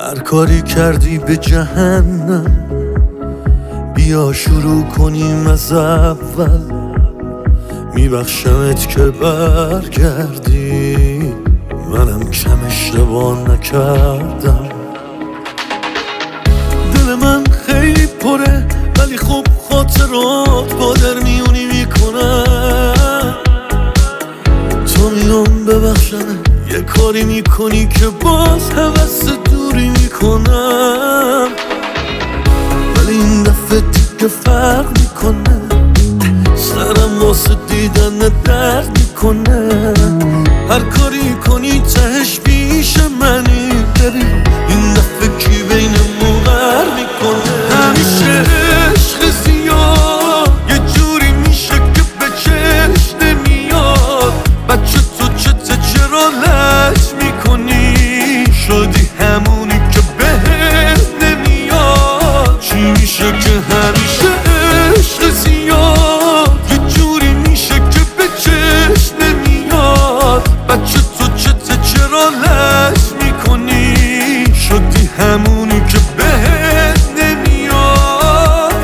هر کاری کردی به جهنم، بیا شروع کنیم از اول. میبخشمت که برگردی، منم کم اشتباه نکردم. دل من خیلی پره ولی خب خاطرات با در میونی میکنم. تو میام ببخشمه یه کاری میکنی که باز هوس دوری میکنم. ولی این دفعه دیگه فرق میکنه، سرم واسه دیدن درد میکنه. هر کاری کنی تهش پیش منی، ببین این دفعه کی بینمون غر میکنه. همیشه عشق زیاد یه جوری میشه که به چشم نمیاد. بچه تو چرا لج میکنی؟ شدی همونی که بهت نمیاد. چی میشه که همیشه عشق زیاد یه جوری میشه که به چشم نمیاد. بچه تو چرا لج میکنی؟ شدی همونی که بهت نمیاد.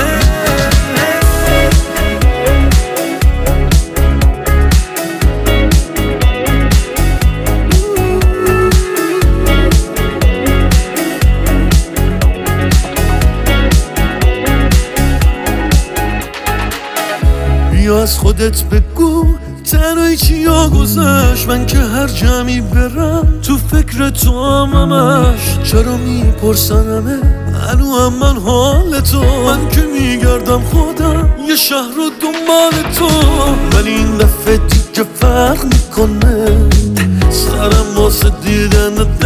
بیا از خودت بگو تنهایی چیا گذشت. من که هر جمعی برم تو فکر تو همش. چرا میپرسن همه هنو هم من حال تو؟ من که میگردم خودم یه شهر رو دنبال تو. ولی این دفعه دیگه فرق میکنه، سرم واسه دیدن